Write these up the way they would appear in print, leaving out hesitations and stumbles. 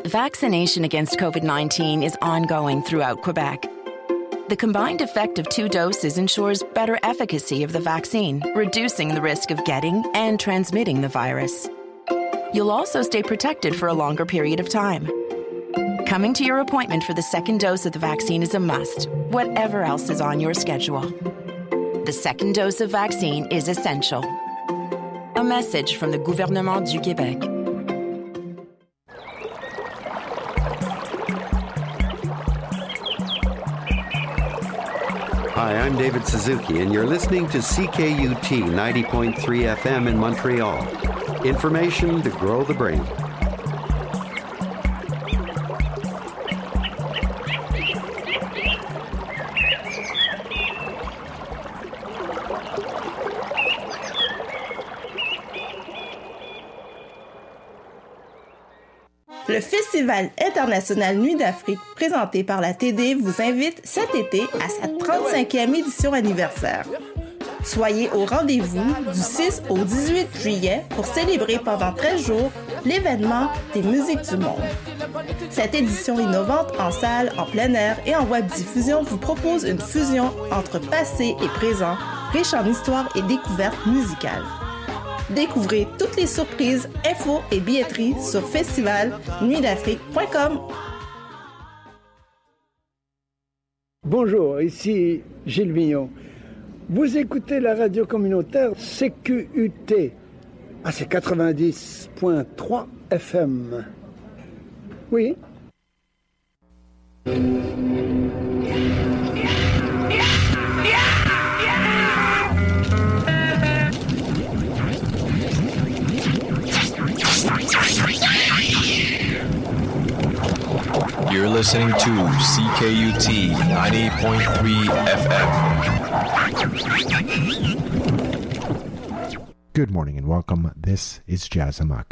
Vaccination against COVID-19 is ongoing throughout Quebec. The combined effect of 2 doses ensures better efficacy of the vaccine, reducing the risk of getting and transmitting the virus. You'll also stay protected for a longer period of time. Coming to your appointment for the second dose of the vaccine is a must, whatever else is on your schedule. The second dose of vaccine is essential. A message from the Gouvernement du Québec. Hi, I'm David Suzuki, and you're listening to CKUT 90.3 FM in Montreal. Information to grow the brain. Le Festival international Nuit d'Afrique, présenté par la TD, vous invite cet été à sa 35e édition anniversaire. Soyez au rendez-vous du 6 au 18 juillet pour célébrer pendant 13 jours l'événement des musiques du monde. Cette édition innovante en salle, en plein air et en web diffusion vous propose une fusion entre passé et présent, riche en histoire et découvertes musicales. Découvrez toutes les surprises, infos et billetteries sur festivalnuitdafrique.com. Bonjour, ici Gilles Vignon. Vous écoutez la radio communautaire CQUT. Ah, c'est 90.3 FM. Oui. You're listening to CKUT 90.3 FM. Good morning and welcome. This is Jazz Amok.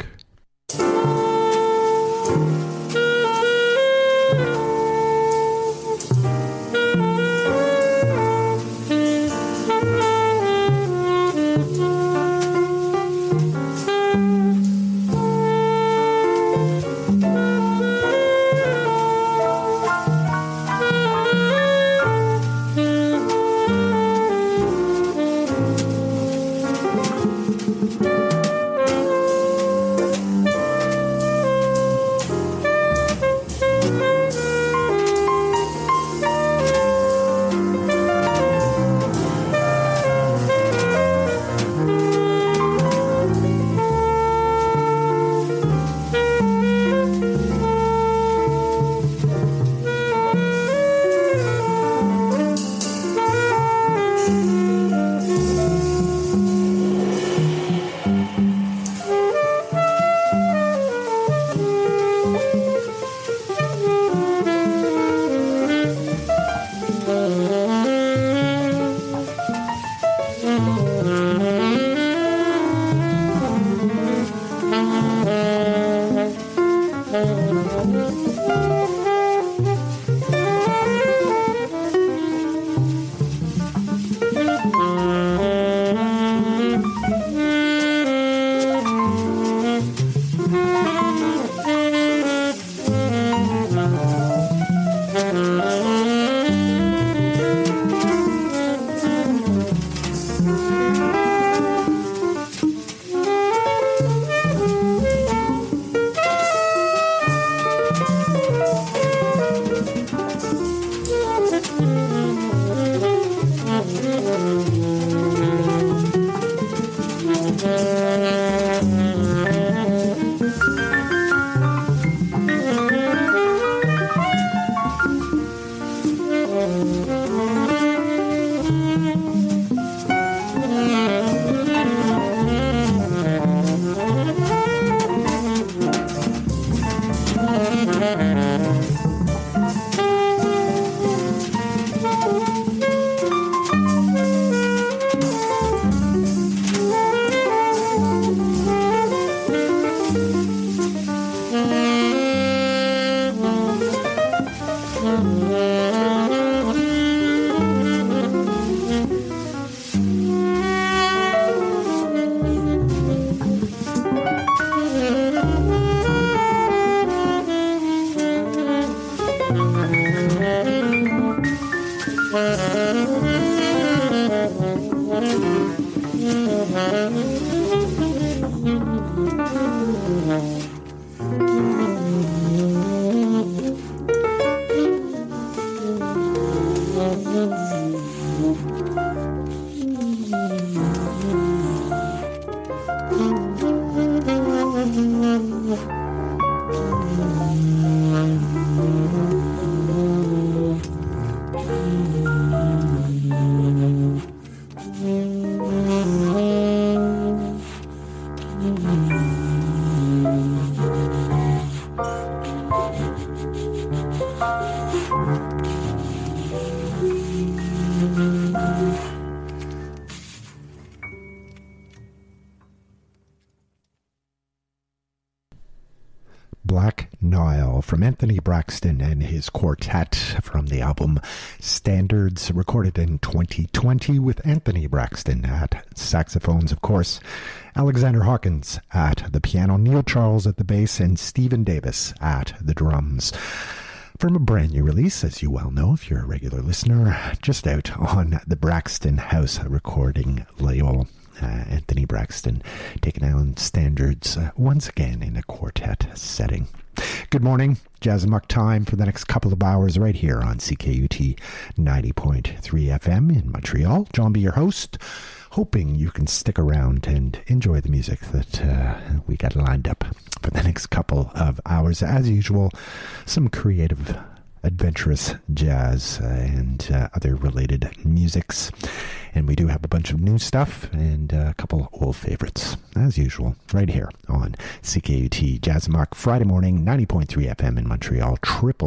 Black Nile from Anthony Braxton and his quartet from the album Standards, recorded in 2020 with Anthony Braxton at saxophones, of course, Alexander Hawkins at the piano, Neil Charles at the bass, and Stephen Davis at the drums. From a brand new release, as you well know if you're a regular listener, just out on the Braxton House recording label. Anthony Braxton taking on Standards once again in a quartet setting. Good morning, Jazz Amok time for the next couple of hours right here on CKUT 90.3 FM in Montreal. John B, your host, hoping you can stick around and enjoy the music that we got lined up for the next couple of hours. As usual, some creative, adventurous jazz and other related musics. And we do have a bunch of new stuff and a couple old favorites, as usual, right here on CKUT Jazz Amok, Friday morning, 90.3 FM in Montreal,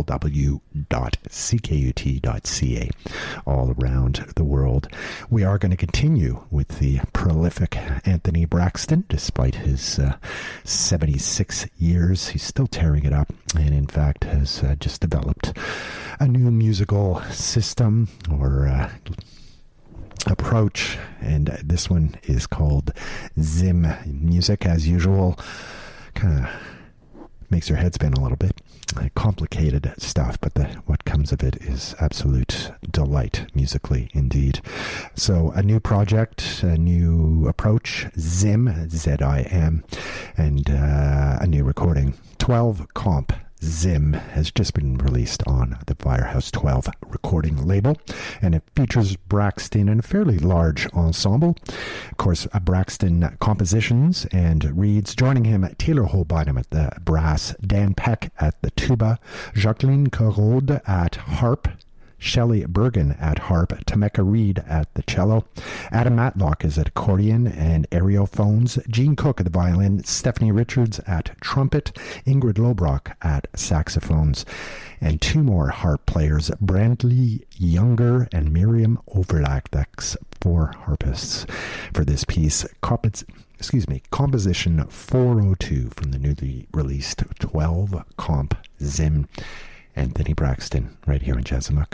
www.ckut.ca, all around the world. We are going to continue with the prolific Anthony Braxton. Despite his 76 years, he's still tearing it up, and in fact has just developed a new musical system or approach, and this one is called Zim music. As usual, kind of makes your head spin a little bit. Complicated stuff, but what comes of it is absolute delight musically indeed. So a new project, a new approach, Zim, Z-I-M, and a new recording, 12 Comp Zim, has just been released on the Firehouse 12 recording label, and it features Braxton and a fairly large ensemble. Of course, Braxton compositions and reeds. Joining him, Taylor Holbynum at the brass, Dan Peck at the tuba, Jacqueline Corrode at harp, Shelley Bergen at harp, Tameka Reed at the cello, Adam Matlock is at accordion and aeriophones, Gene Cook at the violin, Stephanie Richards at trumpet, Ingrid Lobrock at saxophones, and two more harp players, Brandley Younger and Miriam Overlack. That's four harpists for this piece. Composition 402 from the newly released 12 Comp Zim. Anthony Braxton, right here in Jazz Amok.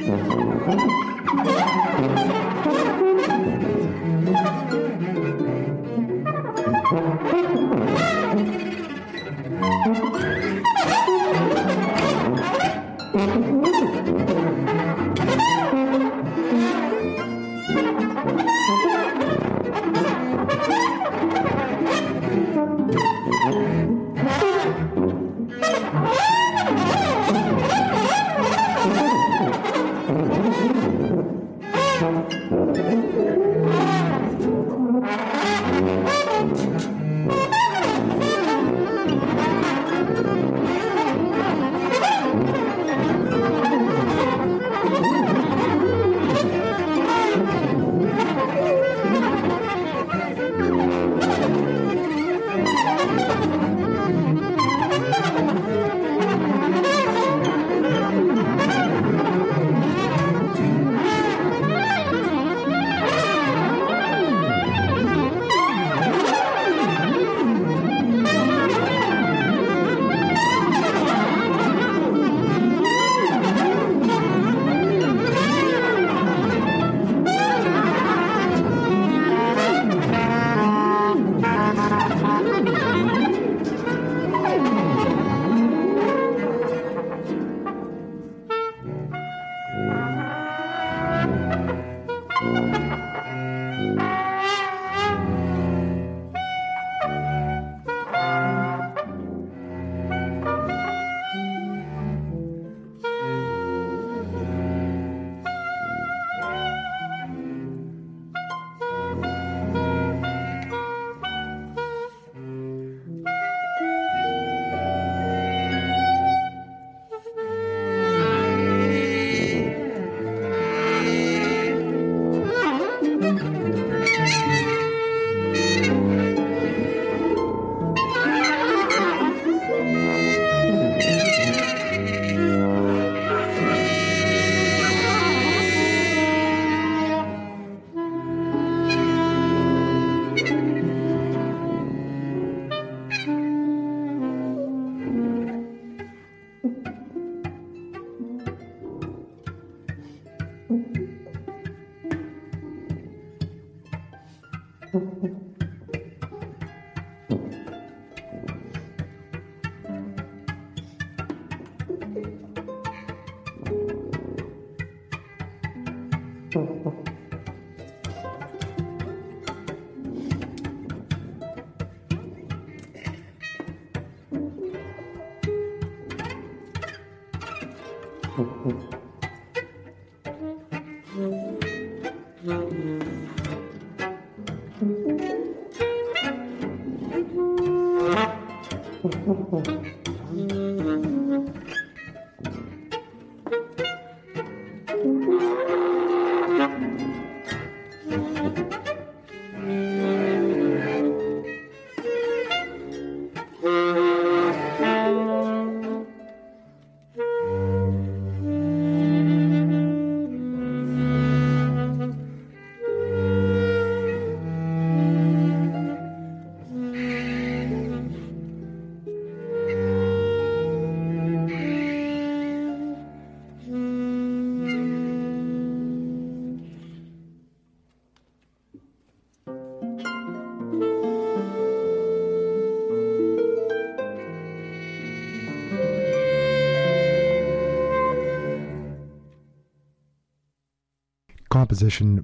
Composition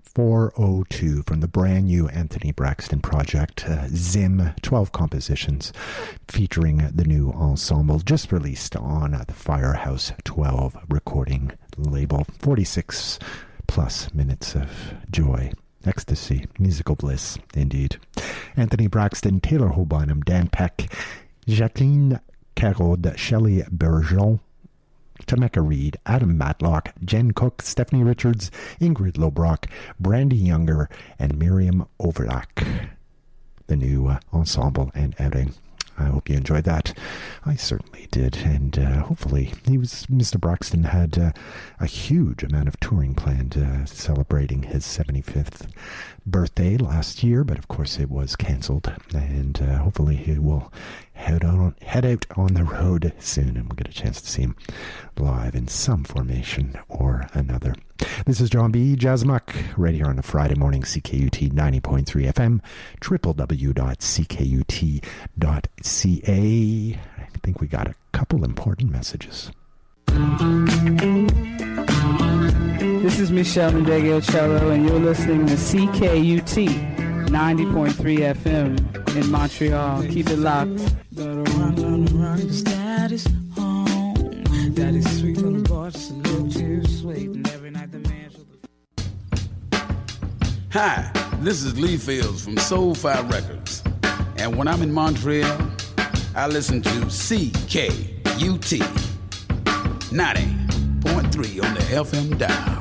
402 from the brand new Anthony Braxton project, Zim, 12 compositions featuring the new ensemble, just released on the Firehouse 12 recording label. 46 plus minutes of joy, ecstasy, musical bliss, indeed. Anthony Braxton, Taylor Hobonham, Dan Peck, Jacqueline Carod, Shelley Bergeron, Tameka Reed, Adam Matlock, Jen Cook, Stephanie Richards, Ingrid Lobrock, Brandy Younger, and Miriam Overlack. The new ensemble and outing. I hope you enjoyed that. I certainly did, and hopefully Mr. Braxton had a huge amount of touring planned, celebrating his 75th birthday last year, but of course it was cancelled, and hopefully he will head out on the road soon, and we'll get a chance to see him live in some formation or another. This is John B. Jazzmuck, right here on a Friday morning, CKUT 90.3 FM, www.ckut.ca. I think we got a couple important messages. This is Michelle Ndegeocello, and you're listening to CKUT 90.3 FM in Montreal. Keep it locked. Daddy's home. Daddy's sweet on the bar, just a little too sweet. And every night the man. Hi, this is Lee Fields from Soul-Fi Records. And when I'm in Montreal, I listen to CKUT 90.3 on the FM dial.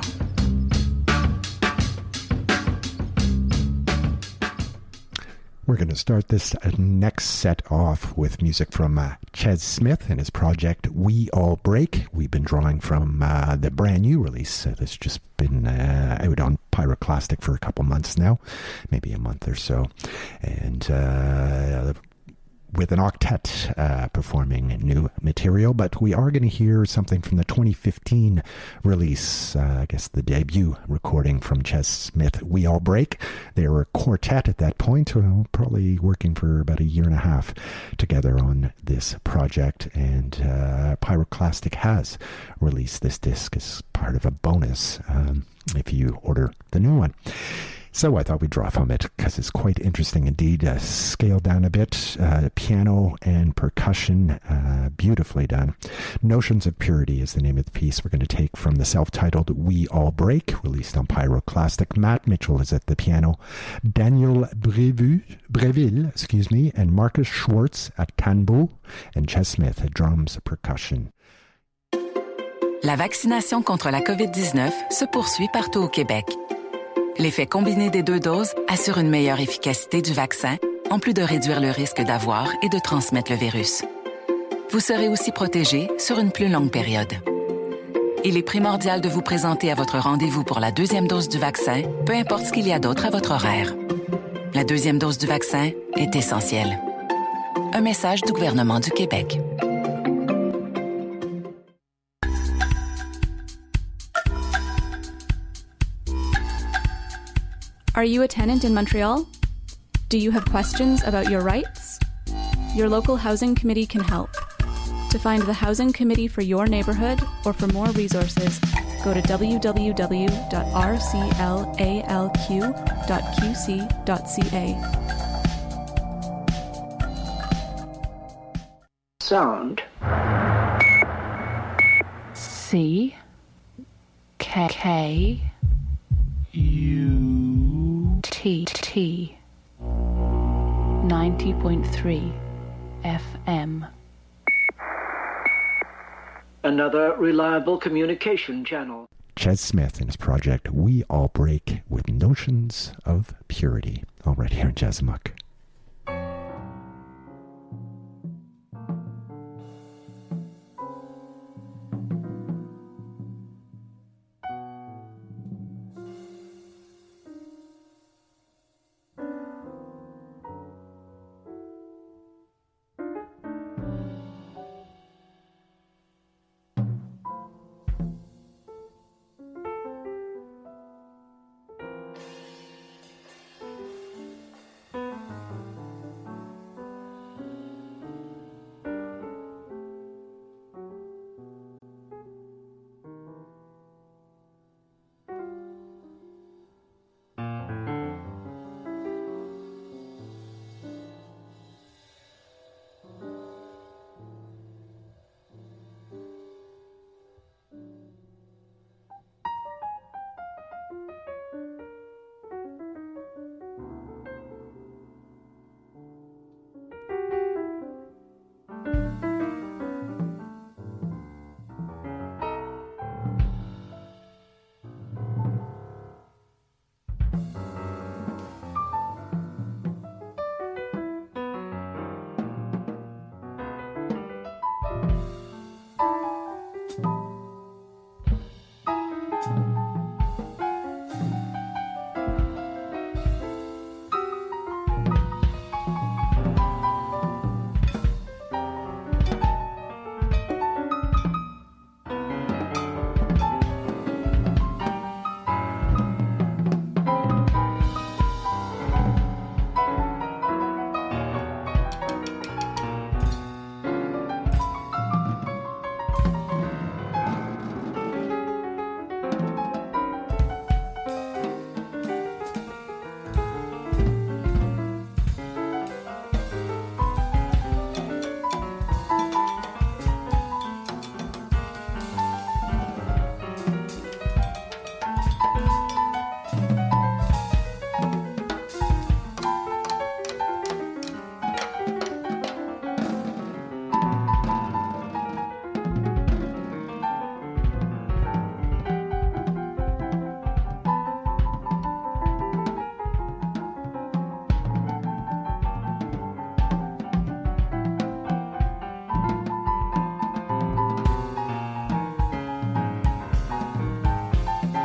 We're going to start this next set off with music from Ches Smith and his project We All Break. We've been drawing from the brand new release that's just been out on Pyroclastic for a couple months now, maybe a month or so. And with an octet performing new material, but we are going to hear something from the 2015 release, I guess the debut recording from Ches Smith, We All Break. They were a quartet at that point, probably working for about a year and a half together on this project, and Pyroclastic has released this disc as part of a bonus if you order the new one. So I thought we'd draw from it because it's quite interesting indeed. Scaled down a bit, piano and percussion, beautifully done. Notions of Purity is the name of the piece we're going to take from the self-titled We All Break, released on Pyroclastic. Matt Mitchell is at the piano, Daniel Breville, and Marcus Schwartz at tambour, and Ches Smith at drums, percussion. La vaccination contre la COVID-19 se poursuit partout au Québec. L'effet combiné des 2 doses assure une meilleure efficacité du vaccin, en plus de réduire le risque d'avoir et de transmettre le virus. Vous serez aussi protégé sur une plus longue période. Il est primordial de vous présenter à votre rendez-vous pour la 2e dose du vaccin, peu importe ce qu'il y a d'autre à votre horaire. La 2e dose du vaccin est essentielle. Un message du gouvernement du Québec. Are you a tenant in Montreal? Do you have questions about your rights? Your local housing committee can help. To find the housing committee for your neighborhood or for more resources, go to www.rclalq.qc.ca. Sound. C K U T 90.3 FM. Another reliable communication channel. Ches Smith and his project We All Break with Notions of Purity. All right here in Jazzmuck.